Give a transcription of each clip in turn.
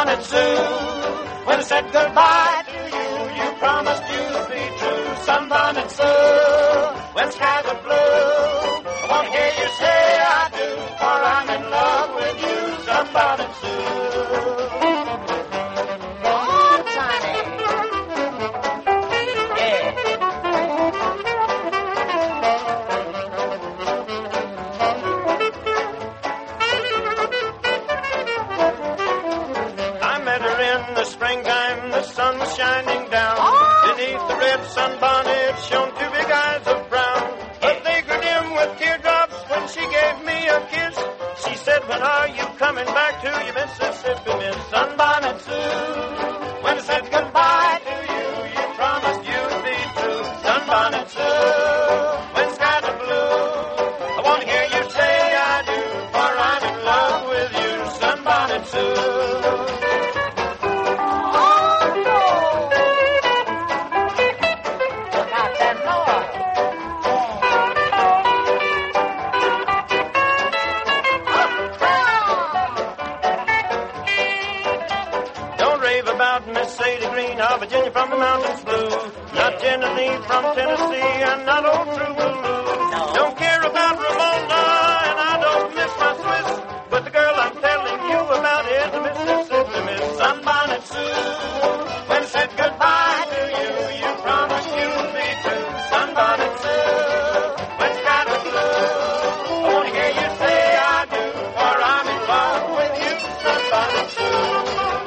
Sunbonnet Sue. When I said goodbye to you, you promised you'd be true. Sunbonnet Sue. When skies are blue, I want to hear you say I do, for I'm in love with you. Sunbonnet Sue. Oh, Sonny. Yeah. I met her in the springtime, the sun was shining down. Beneath the red sunbonnet shone two big eyes of brown. But they grew dim with teardrops when she gave me a kiss. She said, when are you coming back to your Mississippi, Miss Sunbonnet Sue? When I said goodbye to you, you promised you'd be true. Sunbonnet Sue. When skies are blue, I want to hear you say I do, for I'm in love with you. Sunbonnet Sue. About Miss Sadie Green of Virginia from the mountains blue. Not Genevieve from Tennessee and not old True Blue. Don't care about Ramona and I don't miss my Swiss. But the girl I'm telling you about is the Mississippi Miss Sunbonnet Sue. When I said goodbye to you, you promised you'd be true. Sunbonnet Sue. When skies are blue, I want to hear you say I do, for I'm in love with you. Sunbonnet Sue.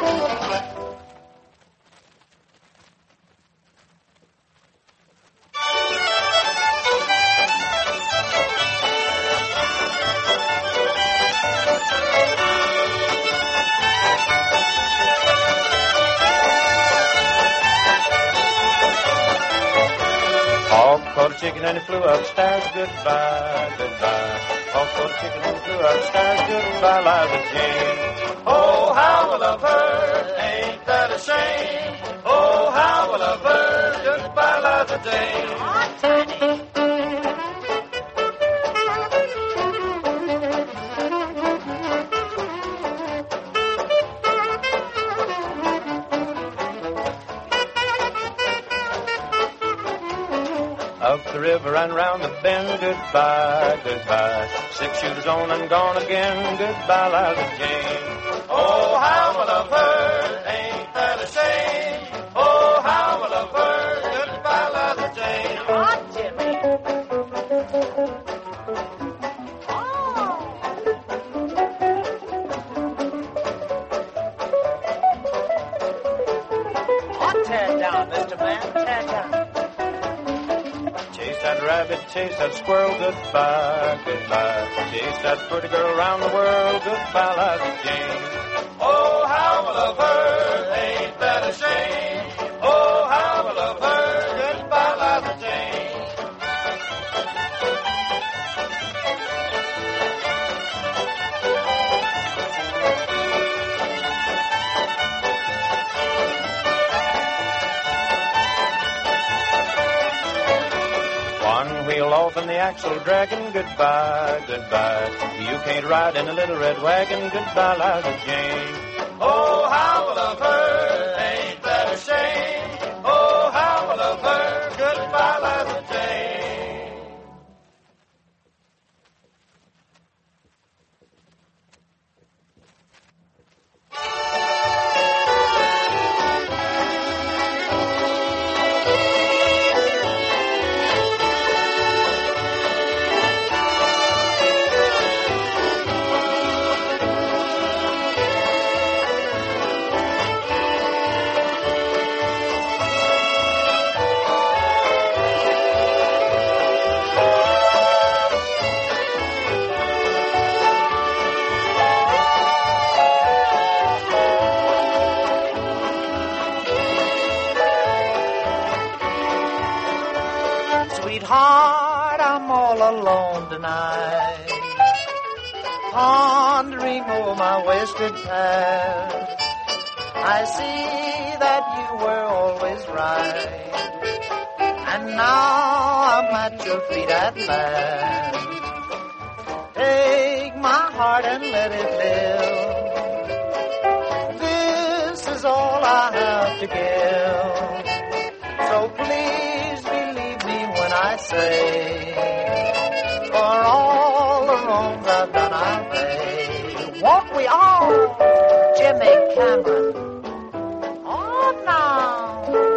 Caught a chicken and he flew upstairs, goodbye, goodbye. Caught a chicken and he flew upstairs, goodbye, Liza Jane. Oh, how I love her, ain't that a shame? Oh, how I love her, goodbye, Liza Jane. Up the river and round the bend, goodbye, goodbye. 6 shooters on and gone again, goodbye, Liza Jane. Oh, how I love her, ain't that a shame? Oh, how I love her, goodbye, Liza Jane. Oh, Jimmy. Oh, tear it down, Mr. Man, tear it down. Chase that rabbit, chase that squirrel, goodbye, goodbye. Chase that pretty girl around the world, goodbye, Liza Jane. Oh, how I love her, ain't that a shame? Oh, how I love her, goodbye, Liza Jane. One wheel off and the axle dragging, goodbye, goodbye. You can't ride in a little red wagon, goodbye, Liza Jane. Oh, how I love her, ain't that a shame? Oh, how I love her, goodbye, Liza Jane. Sweetheart, I'm all alone tonight, pondering over my wasted past. I see that you were always right, and now I'm at your feet at last. Take my heart and let it live. to give. So please believe me when I say, for all the wrongs I've done I'll pay. Won't we all? Jimmy Cameron. Oh, no.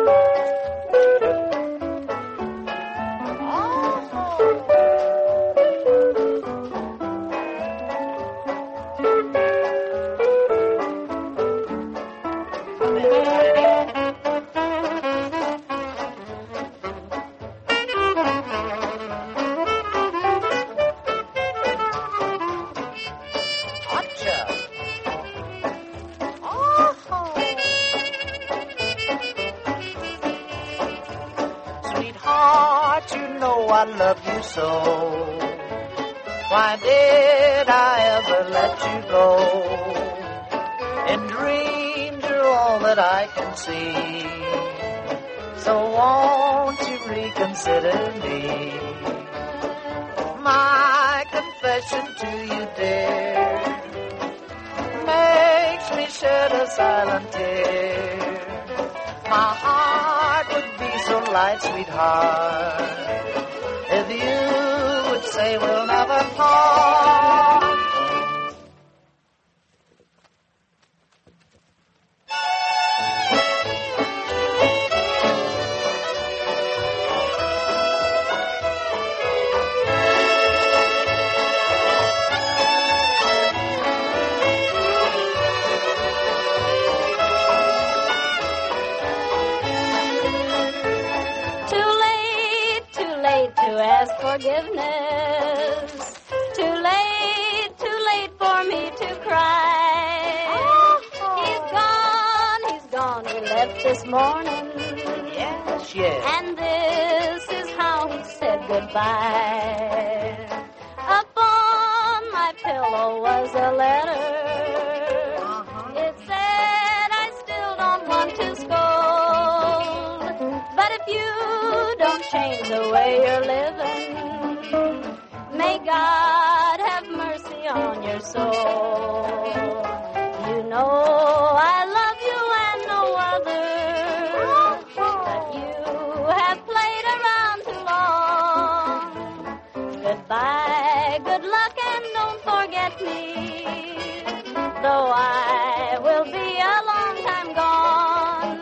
Sweetheart, you know I love you so. Why did I ever let you go? In dreams you're all that I can see. So won't you reconsider me? My confession to you, dear, makes me shed a silent tear. My heart would be so light, sweetheart, if you would say we'll never part. To ask forgiveness. Too late for me to cry. He's gone, he left this morning. Yes. And this is how he said goodbye. Upon my pillow was a letter. It said I still don't want to scold, but if you don't change the way you're living, may God have mercy on your soul. You know I love you and no other, but you have played around too long. Goodbye, good luck, and don't forget me, though I will be a long time gone.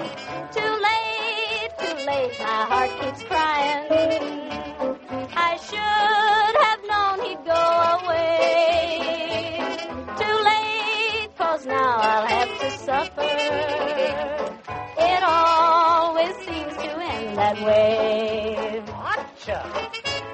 Too late, my heart keeps crying. I should have known he'd go away. Too late, 'cause now I'll have to suffer. It always seems to end that way. Gotcha.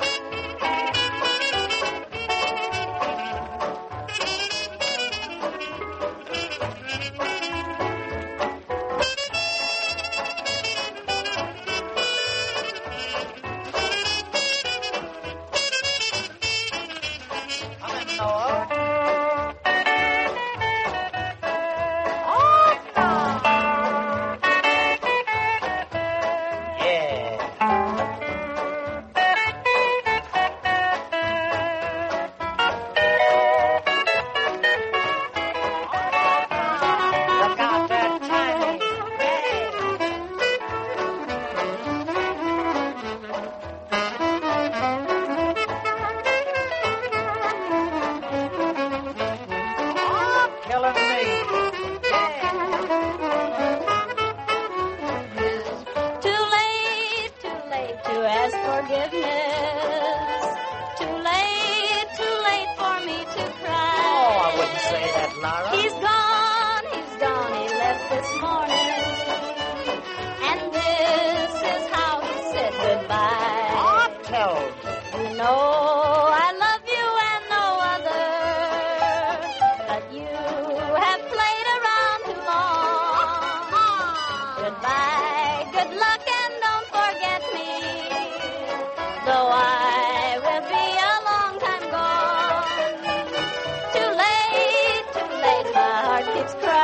Forgiveness. Too late for me to cry. Oh, I wouldn't say that, Laura. He's gone, he left this morning. And this is how he said goodbye. Oh, tell me. You know I love you and no other, but you have played around too long. Goodbye, good luck, and don't forget me, though I will be a long time gone. Too late, my heart keeps crying.